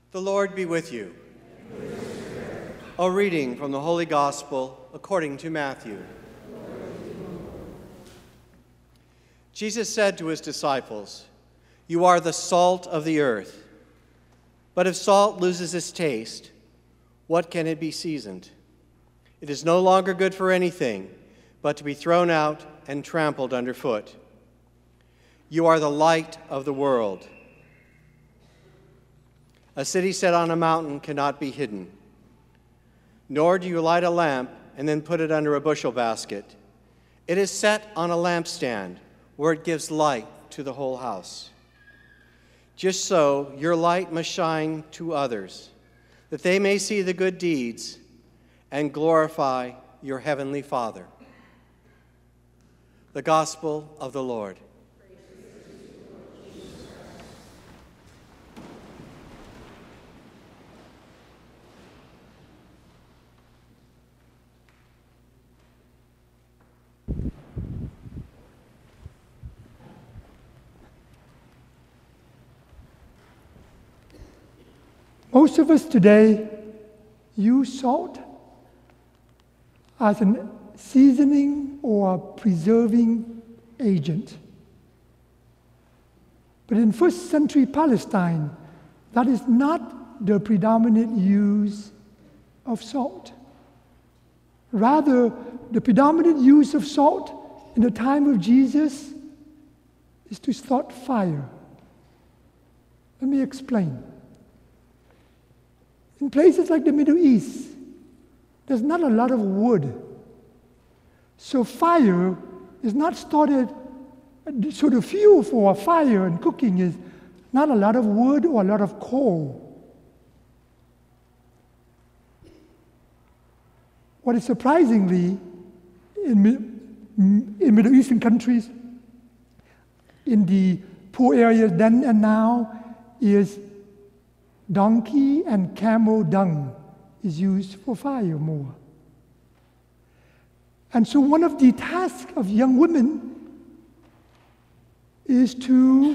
The Lord be with you. A reading from the Holy Gospel according to Matthew. Jesus said to his disciples, "You are the salt of the earth. But if salt loses its taste, what can it be seasoned? It is no longer good for anything but to be thrown out and trampled underfoot. You are the light of the world. A city set on a mountain cannot be hidden. Nor do you light a lamp and then put it under a bushel basket. It is set on a lampstand where it gives light to the whole house. Just so your light must shine to others, that they may see the good deeds and glorify your heavenly Father." The Gospel of the Lord. Most of us today use salt as a seasoning or preserving agent. But in first century Palestine, that is not the predominant use of salt. Rather, the predominant use of salt in the time of Jesus is to start fire. Let me explain. In places like the Middle East, there's not a lot of wood. So fire is not started, so the fuel for a fire and cooking is not a lot of wood or a lot of coal. What is surprisingly, in Middle Eastern countries, in the poor areas then and now, is donkey and camel dung is used for fire more. And so one of the tasks of young women is to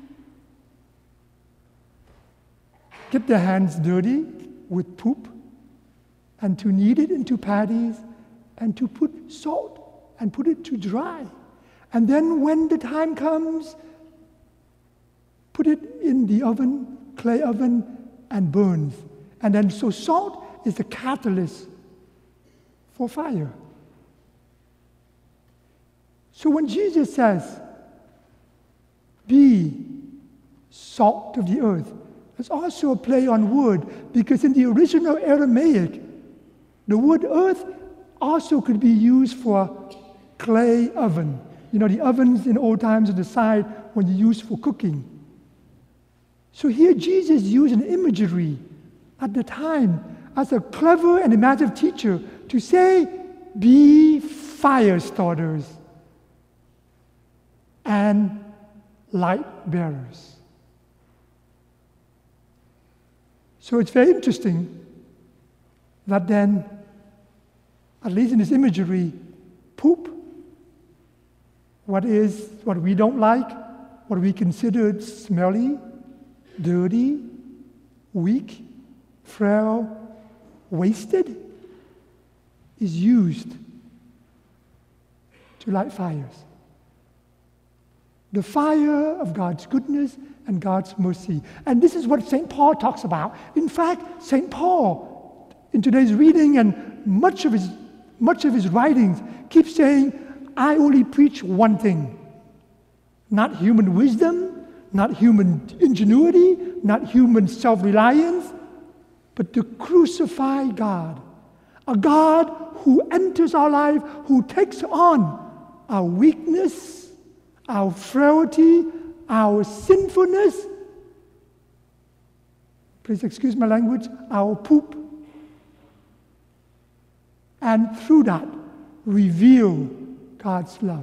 get their hands dirty with poop and to knead it into patties and to put salt and put it to dry. And then when the time comes, put it in the oven, clay oven, and burns. And then so salt is the catalyst for fire. So when Jesus says, "Be salt of the earth," there's also a play on wood, because in the original Aramaic, the word earth also could be used for clay oven. You know, the ovens in old times on the side when you use for cooking. So here Jesus used an imagery at the time as a clever and imaginative teacher to say, "Be fire starters and light bearers." So it's very interesting that then, at least in this imagery, poop, what we don't like, what we consider smelly, dirty, weak, frail, wasted, is used to light fires. The fire of God's goodness and God's mercy. And this is what St. Paul talks about. In fact, St. Paul, in today's reading and much of his writings, keeps saying, "I only preach one thing. Not human wisdom, not human ingenuity, not human self-reliance, but the crucified God. A God who enters our life, who takes on our weakness, our frailty, our sinfulness, please excuse my language, our poop, and through that reveal God's love."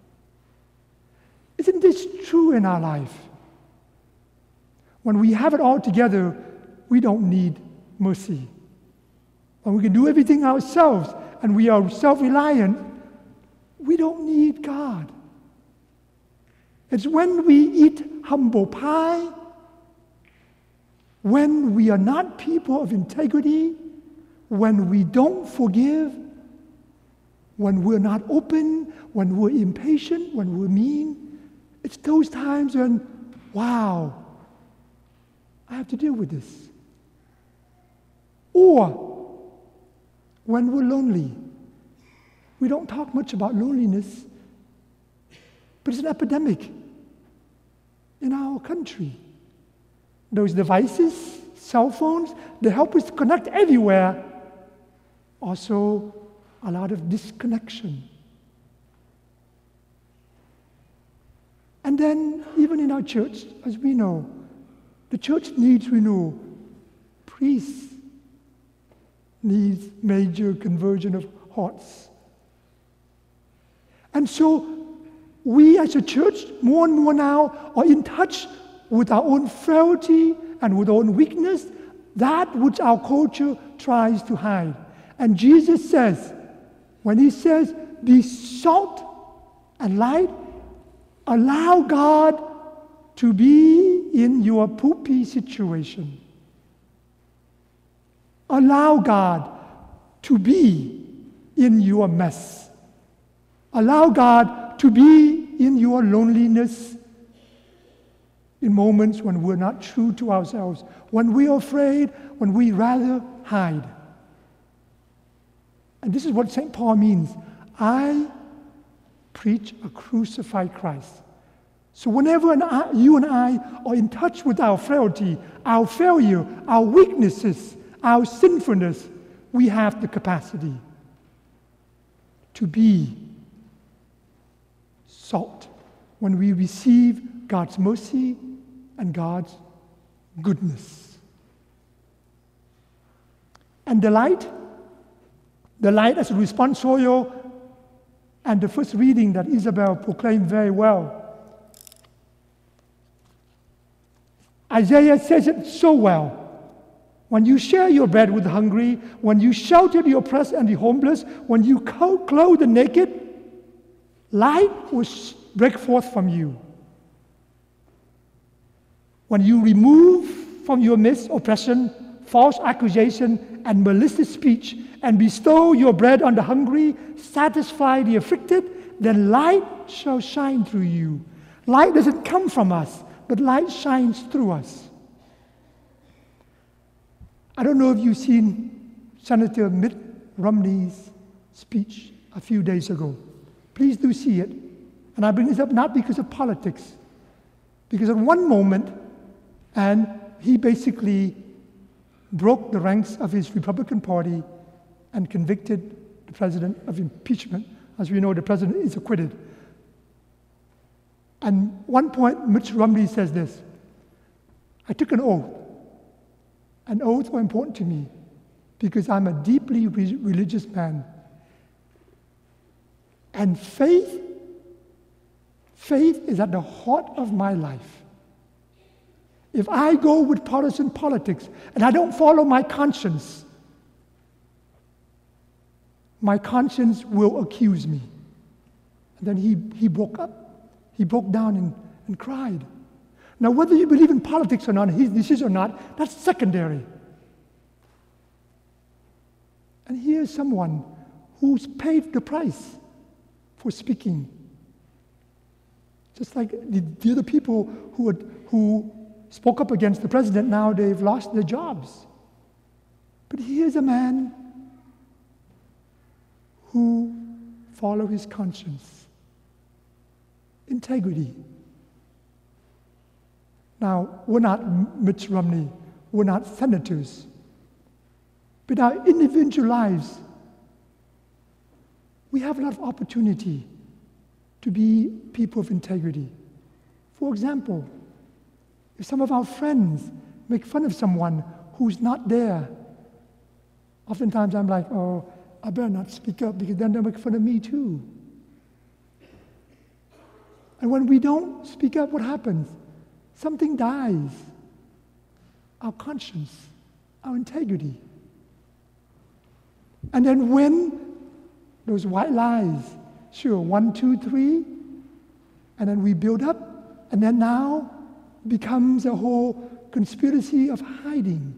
Isn't this true in our life? When we have it all together, we don't need mercy. When we can do everything ourselves and we are self-reliant, we don't need God. It's when we eat humble pie when we are not people of integrity, when we don't forgive, when we're not open, when we're impatient, when we're mean, it's those times when, wow, I have to deal with this. Or when we're lonely. We don't talk much about loneliness, but it's an epidemic in our country. Those devices, cell phones, they help us connect everywhere. Also, a lot of disconnection. And then, even in our church, as we know, the church needs renewal. Priests needs major conversion of hearts. And so, we as a church, more and more now, are in touch with our own frailty and with our own weakness, that which our culture tries to hide. And Jesus says, when he says, be salt and light, allow God to be in your poopy situation. Allow God to be in your mess. Allow God to be in your loneliness, in moments when we're not true to ourselves, when we're afraid, when we rather hide. And this is what St. Paul means. I preach a crucified Christ. So whenever you and I are in touch with our frailty, our failure, our weaknesses, our sinfulness, we have the capacity to be salt when we receive God's mercy and God's goodness. And the light as a responsorial, and the first reading that Isabel proclaimed very well. Isaiah says it so well. When you share your bread with the hungry, when you shelter the oppressed and the homeless, when you clothe the naked, light will break forth from you. When you remove from your midst oppression, false accusation, and malicious speech, and bestow your bread on the hungry, satisfy the afflicted, then light shall shine through you. Light doesn't come from us, but light shines through us. I don't know if you've seen Senator Mitt Romney's speech a few days ago. Please do see it. And I bring this up not because of politics, because at one moment, and he basically broke the ranks of his Republican Party and convicted the president of impeachment. As we know, the president is acquitted. And one point, Mitt Romney says this: I took an oath. And oaths are important to me because I'm a deeply religious man. And faith is at the heart of my life. If I go with partisan politics and I don't follow my conscience will accuse me. And then he broke up. He broke down and cried. Now, whether you believe in politics or not, his decision or not, that's secondary. And here's someone who's paid the price for speaking. Just like the other people who spoke up against the president, now they've lost their jobs. But here's a man who followed his conscience. Integrity. Now, we're not Mitt Romney, we're not senators, but our individual lives, we have a lot of opportunity to be people of integrity. For example, if some of our friends make fun of someone who's not there, oftentimes I'm like, oh, I better not speak up because then they'll make fun of me too. And when we don't speak up, what happens? Something dies. Our conscience, our integrity. And then when those white lies, sure, 1, 2, 3, and then we build up, and then now becomes a whole conspiracy of hiding.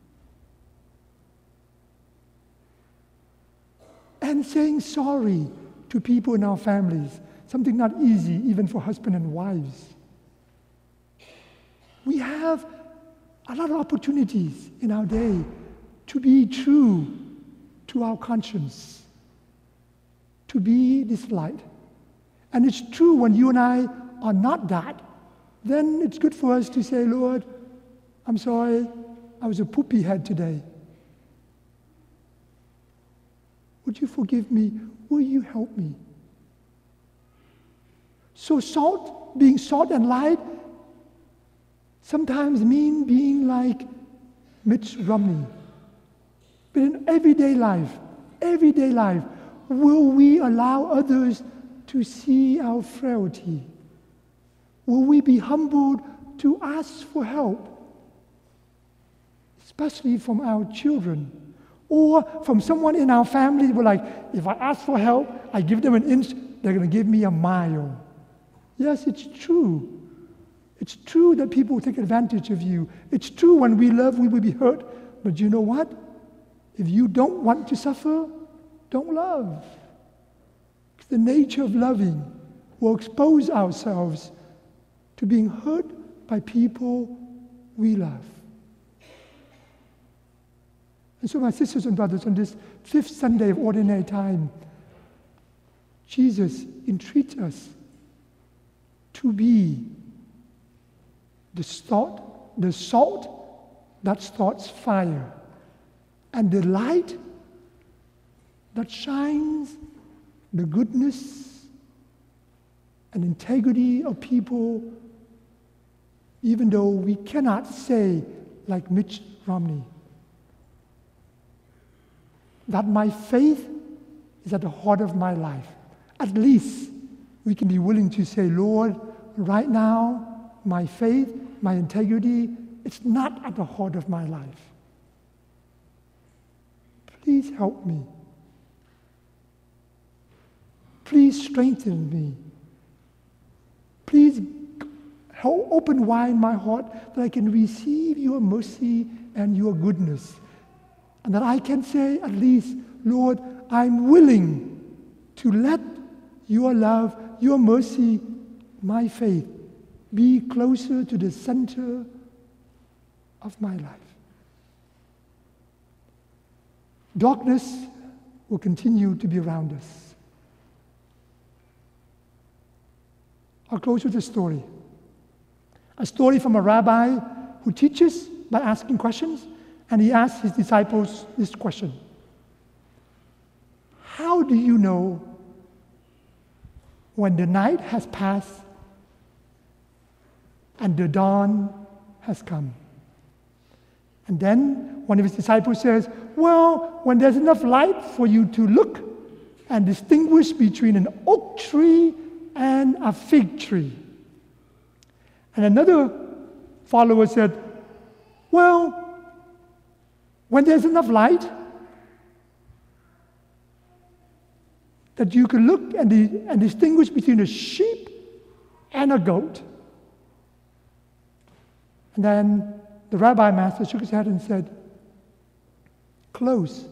And saying sorry to people in our families, something not easy even for husband and wives. We have a lot of opportunities in our day to be true to our conscience, to be this light. And it's true when you and I are not that, then it's good for us to say, Lord, I'm sorry, I was a poopy head today. Would you forgive me? Will you help me? So being salt and light, sometimes mean being like Mitt Romney. But in everyday life, will we allow others to see our frailty? Will we be humbled to ask for help? Especially from our children. Or from someone in our family, we're like, if I ask for help, I give them an inch, they're going to give me a mile. Yes, it's true. It's true that people take advantage of you. It's true when we love, we will be hurt. But you know what? If you don't want to suffer, don't love. The nature of loving will expose ourselves to being hurt by people we love. And so, my sisters and brothers, on this 5th Sunday of Ordinary Time, Jesus entreats us to be the salt that starts fire, and the light that shines the goodness and integrity of people, even though we cannot say, like Mitt Romney, that my faith is at the heart of my life. At least we can be willing to say, Lord, right now, my faith, my integrity, it's not at the heart of my life. Please help me. Please strengthen me. Please open wide my heart that I can receive your mercy and your goodness. And that I can say at least, Lord, I'm willing to let your love, your mercy, my faith be closer to the center of my life. Darkness will continue to be around us. I'll close with a story. A story from a rabbi who teaches by asking questions, and he asks his disciples this question: how do you know when the night has passed and the dawn has come? And then one of his disciples says, well, when there's enough light for you to look and distinguish between an oak tree and a fig tree. And another follower said, well, when there's enough light that you can look and distinguish between a sheep and a goat. And then the rabbi master shook his head and said, close.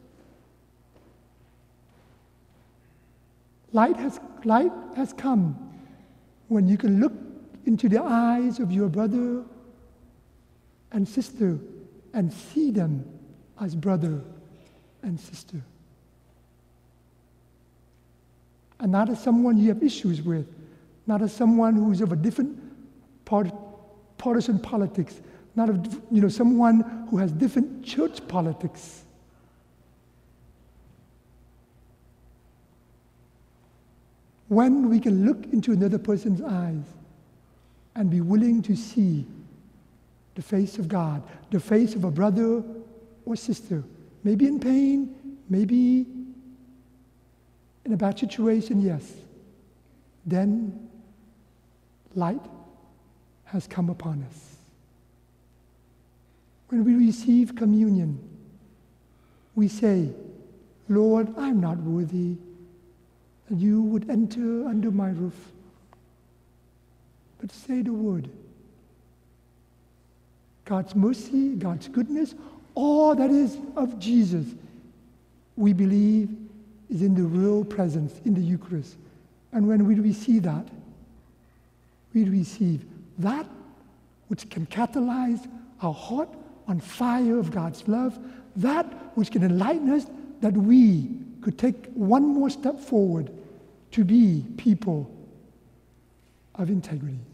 Light has come when you can look into the eyes of your brother and sister and see them as brother and sister. And not as someone you have issues with, not as someone who's of a different partisan politics, not someone who has different church politics. When we can look into another person's eyes and be willing to see the face of God, the face of a brother or sister, maybe in pain, maybe in a bad situation, yes, then light has come upon us. When we receive communion, we say, Lord, I'm not worthy that you would enter under my roof. But say the word. God's mercy, God's goodness, all that is of Jesus, we believe is in the real presence in the Eucharist. And when we receive that, we receive that which can catalyze our heart on fire of God's love, that which can enlighten us that we could take one more step forward to be people of integrity.